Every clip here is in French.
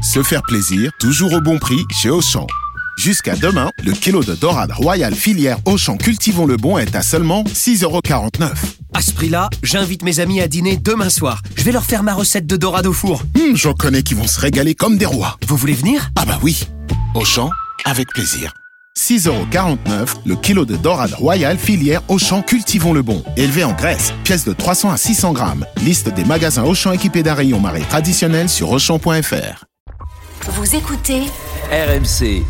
Se faire plaisir, toujours au bon prix chez Auchan. Jusqu'à demain, le kilo de dorade royale filière Auchan Cultivons le Bon est à seulement 6,49 €. À ce prix-là, j'invite mes amis à dîner demain soir. Je vais leur faire ma recette de dorade au four. J'en connais qui vont se régaler comme des rois. Vous voulez venir ? Ah bah oui. Auchan, avec plaisir. 6,49 € le kilo de dorade royale filière Auchan Cultivons le Bon. Élevé en Grèce, pièce de 300 à 600 grammes. Liste des magasins Auchan équipés d'un rayon marée traditionnel sur Auchan.fr. Vous écoutez RMC.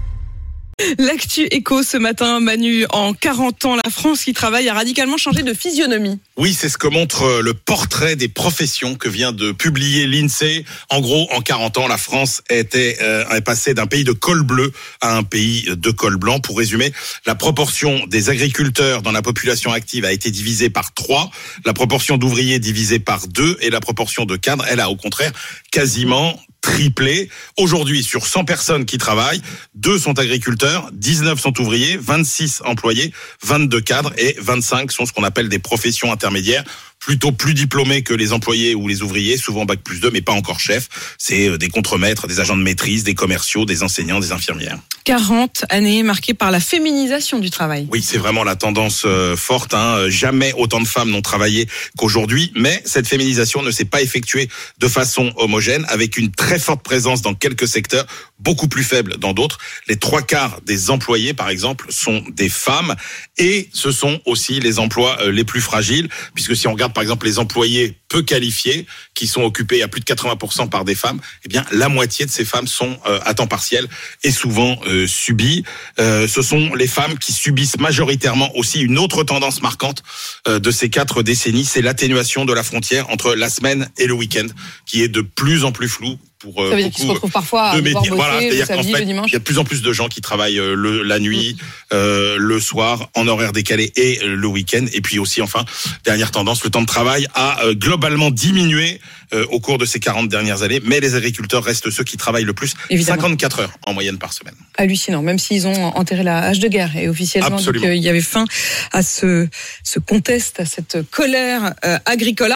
L'actu éco ce matin, Manu, en 40 ans, la France qui travaille a radicalement changé de physionomie. Oui, c'est ce que montre le portrait des professions que vient de publier l'INSEE. En gros, en 40 ans, la France est passée d'un pays de col bleu à un pays de col blanc. Pour résumer, la proportion des agriculteurs dans la population active a été divisée par 3, la proportion d'ouvriers divisée par 2 et la proportion de cadres, elle a au contraire quasiment triplé. Aujourd'hui, sur 100 personnes qui travaillent, 2 sont agriculteurs, 19 sont ouvriers, 26 employés, 22 cadres et 25 sont ce qu'on appelle des professions intermédiaires, plutôt plus diplômés que les employés ou les ouvriers, souvent bac plus 2, mais pas encore chef. C'est des contremaîtres, des agents de maîtrise, des commerciaux, des enseignants, des infirmières. 40 années marquées par la féminisation du travail. Oui, c'est vraiment la tendance forte. Jamais autant de femmes n'ont travaillé qu'aujourd'hui, mais cette féminisation ne s'est pas effectuée de façon homogène, avec une très forte présence dans quelques secteurs, beaucoup plus faible dans d'autres. Les 3/4 des employés, par exemple, sont des femmes, et ce sont aussi les emplois les plus fragiles, puisque si on regarde par exemple les employés peu qualifiés, qui sont occupés à plus de 80% par des femmes, eh bien la moitié de ces femmes sont à temps partiel et souvent subies. Ce sont les femmes qui subissent majoritairement aussi une autre tendance marquante de ces 4 décennies, c'est l'atténuation de la frontière entre la semaine et le week-end, qui est de plus en plus floue. Pour ça veut dire qu'ils se retrouvent parfois à devoir bosser, voilà, c'est-à-dire le samedi, qu'en fait, le dimanche. il y a de plus en plus de gens qui travaillent la nuit, le soir, en horaire décalé et le week-end. Et puis aussi, enfin, dernière tendance, le temps de travail a globalement diminué au cours de ces 40 dernières années, mais les agriculteurs restent ceux qui travaillent le plus, évidemment. 54 heures en moyenne par semaine. Hallucinant, même s'ils ont enterré la hache de guerre et officiellement dit qu'il y avait fin à ce contest, à cette colère agricole.